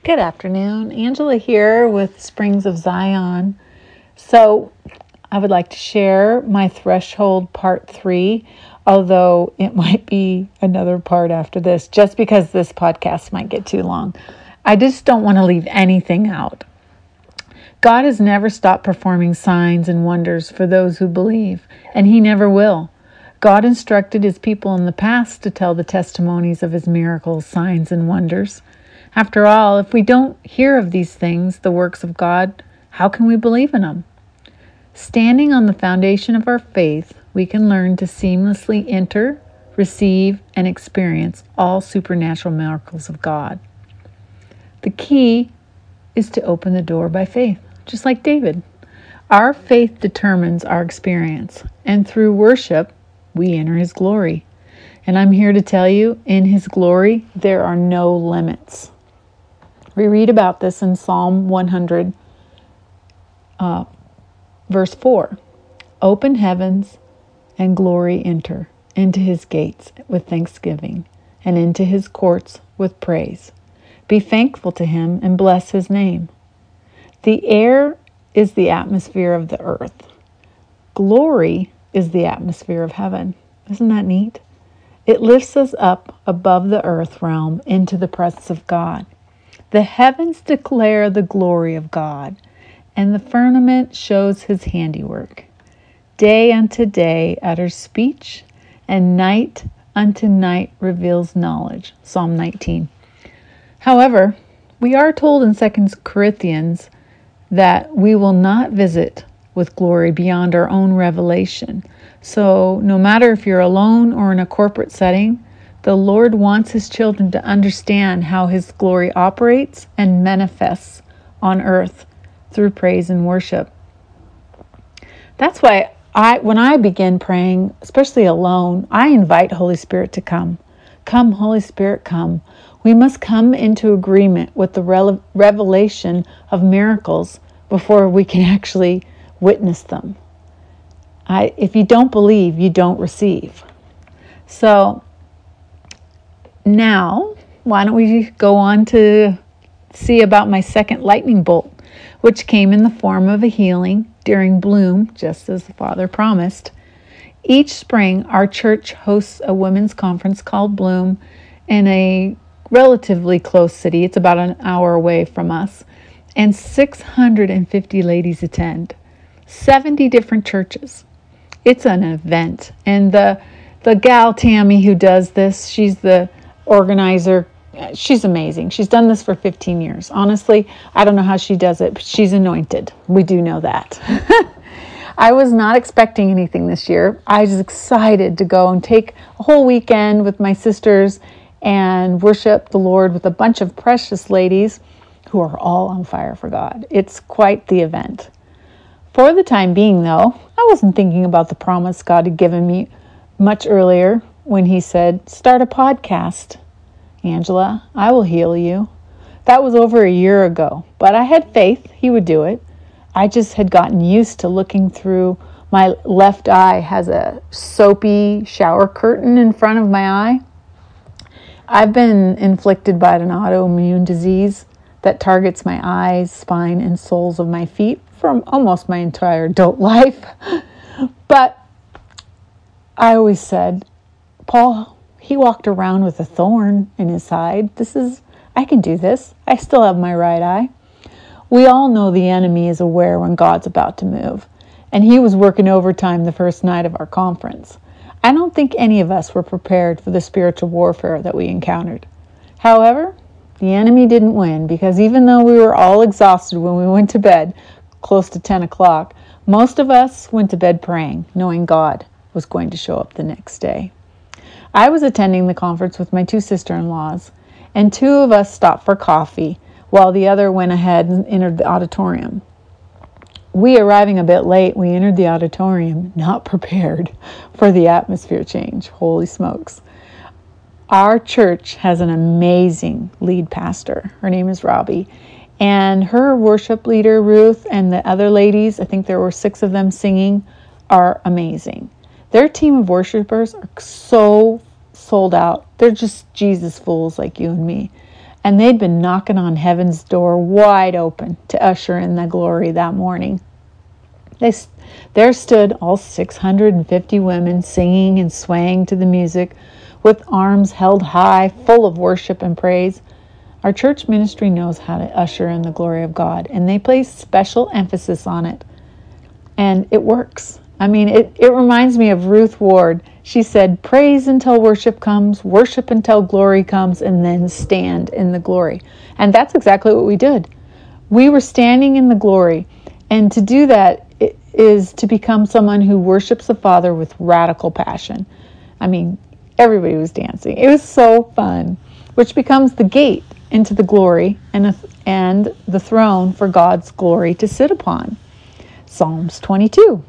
Good afternoon. Angela here with Springs of Zion. So, I would like to share my threshold part 3, although it might be another part after this, just because this podcast might get too long. I just don't want to leave anything out. God has never stopped performing signs and wonders for those who believe, and He never will. God instructed His people in the past to tell the testimonies of His miracles, signs, and wonders. After all, if we don't hear of these things, the works of God, how can we believe in them? Standing on the foundation of our faith, we can learn to seamlessly enter, receive, and experience all supernatural miracles of God. The key is to open the door by faith, just like David. Our faith determines our experience, and through worship, we enter His glory. And I'm here to tell you, in His glory, there are no limits. We read about this in Psalm 100, verse 4. Open heavens and glory enter into His gates with thanksgiving and into His courts with praise. Be thankful to Him and bless His name. The air is the atmosphere of the earth. Glory is the atmosphere of heaven. Isn't that neat? It lifts us up above the earth realm into the presence of God. The heavens declare the glory of God, and the firmament shows His handiwork. Day unto day utters speech, and night unto night reveals knowledge. Psalm 19. However, we are told in 2 Corinthians that we will not visit with glory beyond our own revelation. So no matter if you're alone or in a corporate setting, the Lord wants His children to understand how His glory operates and manifests on earth through praise and worship. That's why when I begin praying, especially alone, I invite Holy Spirit to come. Come, Holy Spirit, come. We must come into agreement with the revelation of miracles before we can actually witness them. If you don't believe, you don't receive. So now, why don't we go on to see about my second lightning bolt, which came in the form of a healing during Bloom, just as the Father promised. Each spring, our church hosts a women's conference called Bloom in a relatively close city. It's about an hour away from us. And 650 ladies attend. 70 different churches. It's an event. And the gal Tammy who does this, she's the organizer. She's amazing. She's done this for 15 years. Honestly, I don't know how she does it, but she's anointed. We do know that. I was not expecting anything this year. I was excited to go and take a whole weekend with my sisters and worship the Lord with a bunch of precious ladies who are all on fire for God. It's quite the event. For the time being, though, I wasn't thinking about the promise God had given me much earlier when He said, start a podcast. Angela, I will heal you. That was over a year ago, but I had faith He would do it. I just had gotten used to looking through. My left eye has a soapy shower curtain in front of my eye. I've been inflicted by an autoimmune disease that targets my eyes, spine, and soles of my feet from almost my entire adult life. But I always said, Paul, he walked around with a thorn in his side. I can do this. I still have my right eye. We all know the enemy is aware when God's about to move, and he was working overtime the first night of our conference. I don't think any of us were prepared for the spiritual warfare that we encountered. However, the enemy didn't win, because even though we were all exhausted when we went to bed, close to 10 o'clock, most of us went to bed praying, knowing God was going to show up the next day. I was attending the conference with my 2 sister-in-laws, and 2 of us stopped for coffee, while the other went ahead and entered the auditorium. We, arriving a bit late, we entered the auditorium not prepared for the atmosphere change. Holy smokes. Our church has an amazing lead pastor. Her name is Robbie. And her worship leader, Ruth, and the other ladies, I think there were 6 of them singing, are amazing. Their team of worshipers are so sold out. They're just Jesus fools like you and me. And they'd been knocking on heaven's door wide open to usher in the glory that morning. There stood all 650 women singing and swaying to the music with arms held high, full of worship and praise. Our church ministry knows how to usher in the glory of God, and they place special emphasis on it. And it works. I mean, it reminds me of Ruth Ward. She said, praise until worship comes, worship until glory comes, and then stand in the glory. And that's exactly what we did. We were standing in the glory. And to do that is to become someone who worships the Father with radical passion. I mean, everybody was dancing. It was so fun, which becomes the gate into the glory and the throne for God's glory to sit upon. Psalms 22.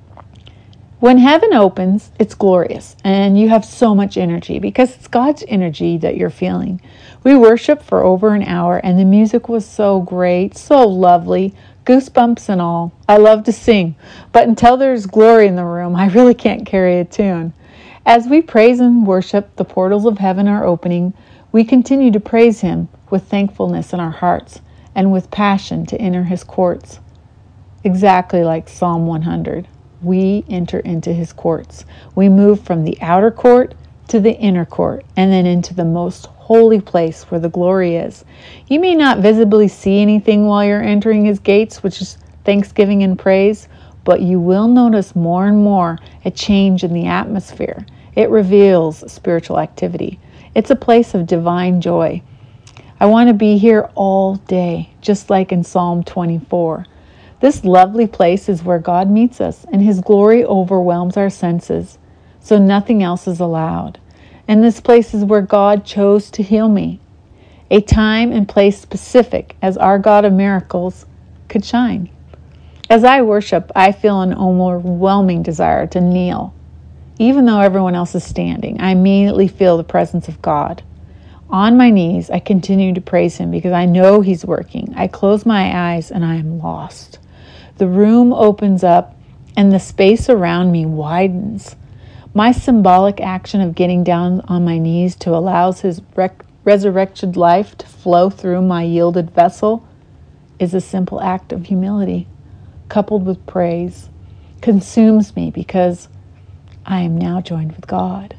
When heaven opens, it's glorious, and you have so much energy because it's God's energy that you're feeling. We worshiped for over an hour, and the music was so great, so lovely, goosebumps and all. I love to sing, but until there's glory in the room, I really can't carry a tune. As we praise and worship, the portals of heaven are opening. We continue to praise Him with thankfulness in our hearts and with passion to enter His courts. Exactly like Psalm 100. We enter into His courts. We move from the outer court to the inner court and then into the most holy place where the glory is. You may not visibly see anything while you're entering His gates, which is thanksgiving and praise, but you will notice more and more a change in the atmosphere. It reveals spiritual activity. It's a place of divine joy. I want to be here all day, just like in Psalm 24. This lovely place is where God meets us, and His glory overwhelms our senses, so nothing else is allowed. And this place is where God chose to heal me, a time and place specific as our God of miracles could shine. As I worship, I feel an overwhelming desire to kneel. Even though everyone else is standing, I immediately feel the presence of God. On my knees, I continue to praise Him because I know He's working. I close my eyes and I am lost. The room opens up and the space around me widens. My symbolic action of getting down on my knees to allow His resurrected life to flow through my yielded vessel is a simple act of humility, coupled with praise, consumes me because I am now joined with God.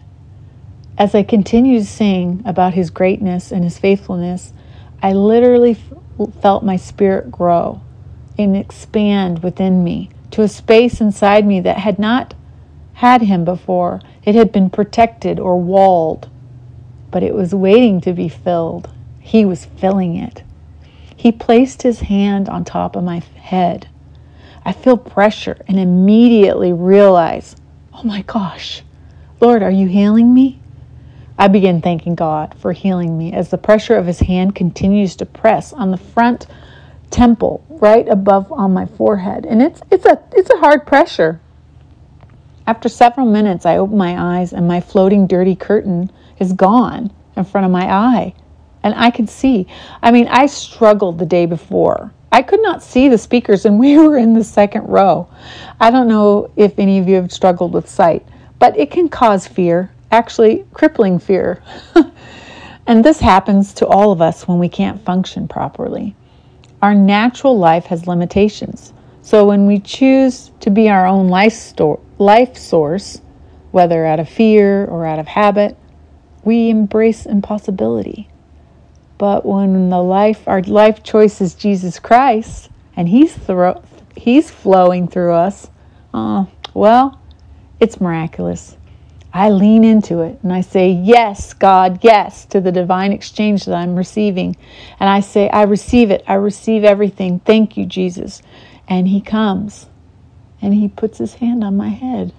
As I continue to sing about His greatness and His faithfulness, I literally felt my spirit grow and expand within me to a space inside me that had not had Him before. It had been protected or walled, but it was waiting to be filled. He was filling it. He placed His hand on top of my head. I feel pressure and immediately realize, oh my gosh, Lord, are you healing me? I begin thanking God for healing me as the pressure of His hand continues to press on the front temple right above on my forehead. And it's a hard pressure. After several minutes, I open my eyes and my floating dirty curtain is gone in front of my eye. And I can see. I struggled the day before. I could not see the speakers and we were in the second row. I don't know if any of you have struggled with sight, but it can cause fear, actually crippling fear. And this happens to all of us when we can't function properly. Our natural life has limitations. So when we choose to be our own life source, whether out of fear or out of habit, we embrace impossibility. But when our life choice is Jesus Christ, and He's flowing through us, well, it's miraculous. I lean into it and I say, yes, God, yes, to the divine exchange that I'm receiving. And I say, I receive it. I receive everything. Thank you, Jesus. And He comes and He puts His hand on my head.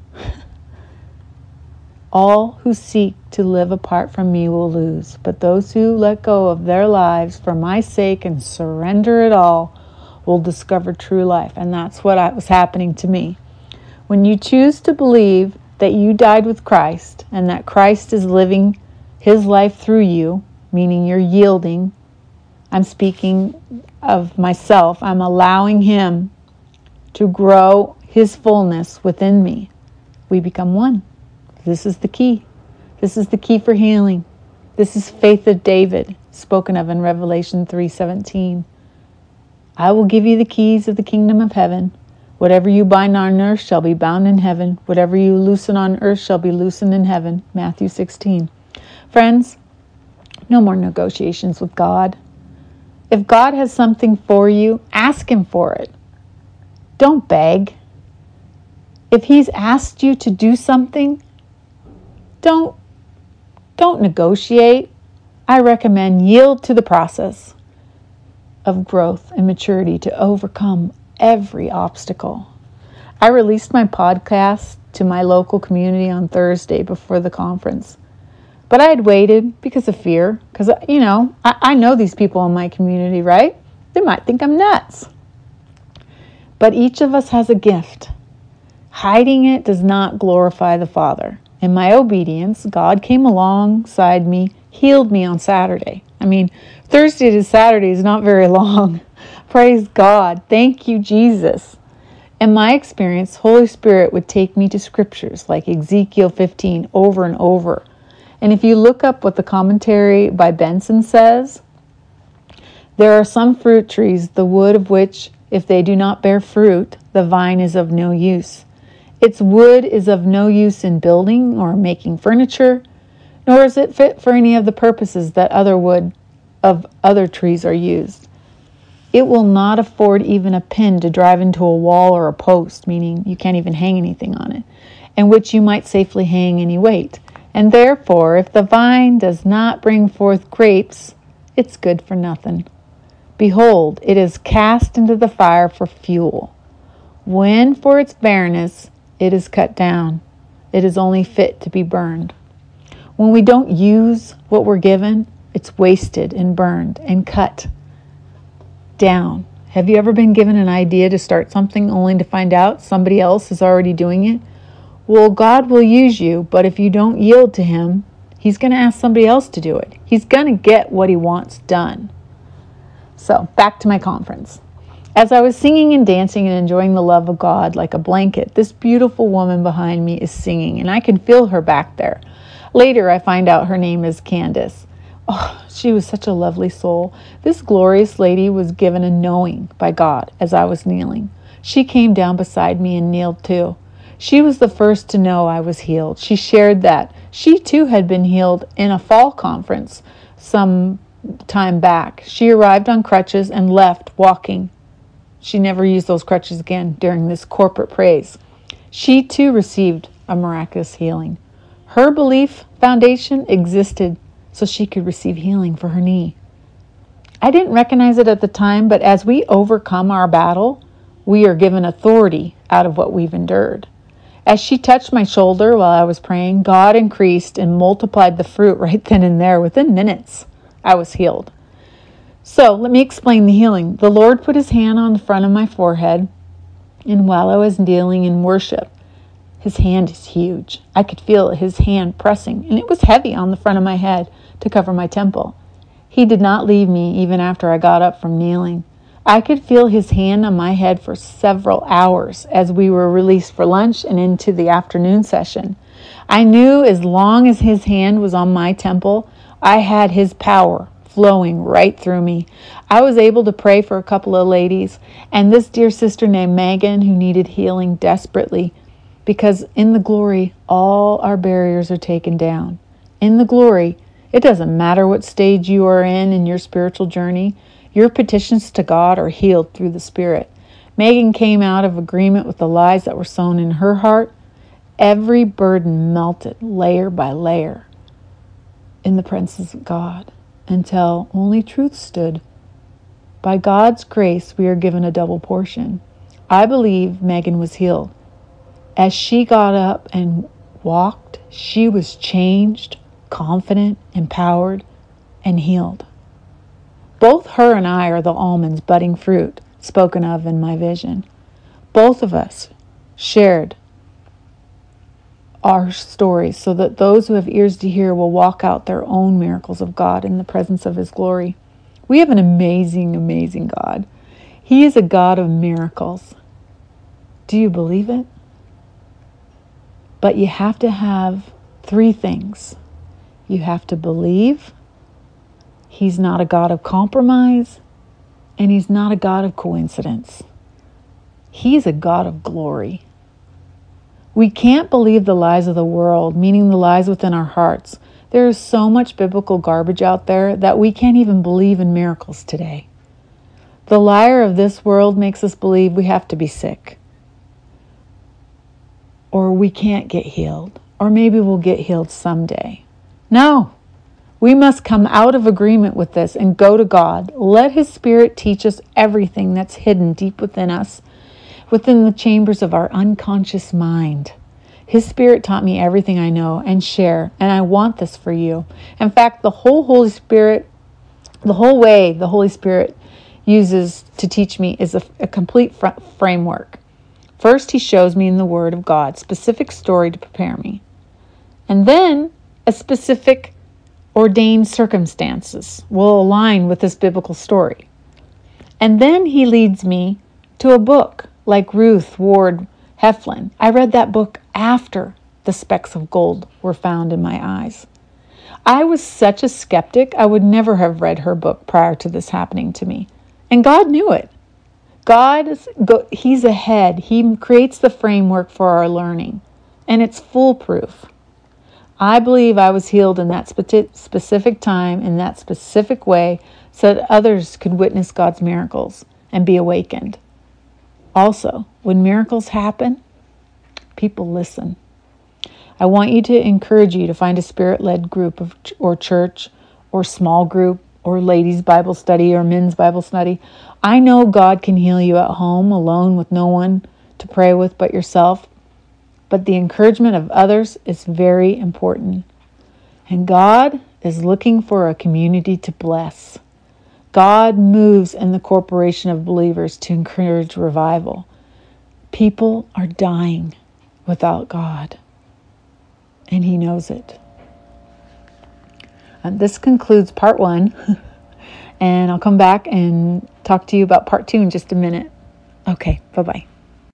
All who seek to live apart from me will lose, but those who let go of their lives for my sake and surrender it all will discover true life. And that's what was happening to me. When you choose to believe that you died with Christ and that Christ is living His life through you, meaning you're yielding, I'm speaking of myself, I'm allowing Him to grow His fullness within me. We become one. This is the key. This is the key for healing. This is faith of David, spoken of in Revelation 3:17. I will give you the keys of the kingdom of heaven. Whatever you bind on earth shall be bound in heaven. Whatever you loosen on earth shall be loosened in heaven. Matthew 16. Friends, no more negotiations with God. If God has something for you, ask Him for it. Don't beg. If He's asked you to do something, don't negotiate. I recommend yield to the process of growth and maturity to overcome every obstacle. I released my podcast to my local community on Thursday before the conference. But I had waited because of fear. Because, I know these people in my community, right? They might think I'm nuts. But each of us has a gift. Hiding it does not glorify the Father. In my obedience, God came alongside me, healed me on Saturday. Thursday to Saturday is not very long. Praise God. Thank you, Jesus. In my experience, Holy Spirit would take me to scriptures like Ezekiel 15 over and over. And if you look up what the commentary by Benson says, there are some fruit trees, the wood of which, if they do not bear fruit, the vine is of no use. Its wood is of no use in building or making furniture, nor is it fit for any of the purposes that other wood of other trees are used. It will not afford even a pin to drive into a wall or a post, meaning you can't even hang anything on it, in which you might safely hang any weight. And therefore, if the vine does not bring forth grapes, it's good for nothing. Behold, it is cast into the fire for fuel. When for its barrenness it is cut down, it is only fit to be burned. When we don't use what we're given, it's wasted and burned and cut down. Have you ever been given an idea to start something only to find out somebody else is already doing it? Well, God will use you, but if you don't yield to Him, He's going to ask somebody else to do it. He's going to get what He wants done. So, back to my conference. As I was singing and dancing and enjoying the love of God like a blanket, this beautiful woman behind me is singing, and I can feel her back there. Later, I find out her name is Candace. Oh, she was such a lovely soul. This glorious lady was given a knowing by God as I was kneeling. She came down beside me and kneeled too. She was the first to know I was healed. She shared that she too had been healed in a fall conference some time back. She arrived on crutches and left walking. She never used those crutches again during this corporate praise. She too received a miraculous healing. Her belief foundation existed so she could receive healing for her knee. I didn't recognize it at the time, but as we overcome our battle, we are given authority out of what we've endured. As she touched my shoulder while I was praying, God increased and multiplied the fruit right then and there. Within minutes, I was healed. So let me explain the healing. The Lord put His hand on the front of my forehead, and while I was kneeling in worship, His hand is huge. I could feel His hand pressing, and it was heavy on the front of my head to cover my temple. He did not leave me even after I got up from kneeling. I could feel His hand on my head for several hours as we were released for lunch and into the afternoon session. I knew as long as His hand was on my temple, I had His power flowing right through me. I was able to pray for a couple of ladies and this dear sister named Megan who needed healing desperately, because in the glory, all our barriers are taken down. In the glory, it doesn't matter what stage you are in your spiritual journey. Your petitions to God are healed through the Spirit. Megan came out of agreement with the lies that were sown in her heart. Every burden melted layer by layer in the presence of God until only truth stood. By God's grace, we are given a double portion. I believe Megan was healed. As she got up and walked, she was changed, confident, empowered, and healed. Both her and I are the almonds budding fruit spoken of in my vision. Both of us shared our stories so that those who have ears to hear will walk out their own miracles of God in the presence of His glory. We have an amazing, amazing God. He is a God of miracles. Do you believe it? But you have to have three things. You have to believe, He's not a God of compromise, and He's not a God of coincidence. He's a God of glory. We can't believe the lies of the world, meaning the lies within our hearts. There is so much biblical garbage out there that we can't even believe in miracles today. The liar of this world makes us believe we have to be sick, or we can't get healed, or maybe we'll get healed someday. No, we must come out of agreement with this and go to God. Let His Spirit teach us everything that's hidden deep within us, within the chambers of our unconscious mind. His Spirit taught me everything I know and share, and I want this for you. In fact, the whole way the Holy Spirit uses to teach me is a complete framework. First, He shows me in the Word of God specific story to prepare me, and then a specific ordained circumstances will align with this biblical story. And then He leads me to a book like Ruth Ward Heflin. I read that book after the specks of gold were found in my eyes. I was such a skeptic, I would never have read her book prior to this happening to me. And God knew it. He's ahead. He creates the framework for our learning, and it's foolproof. I believe I was healed in that specific time, in that specific way, so that others could witness God's miracles and be awakened. Also, when miracles happen, people listen. I want you to encourage you to find a Spirit-led group or church or small group or ladies' Bible study or men's Bible study. I know God can heal you at home alone with no one to pray with but yourself. But the encouragement of others is very important. And God is looking for a community to bless. God moves in the corporation of believers to encourage revival. People are dying without God, and He knows it. This concludes part 1, and I'll come back and talk to you about part 2 in just a minute. Okay, bye-bye.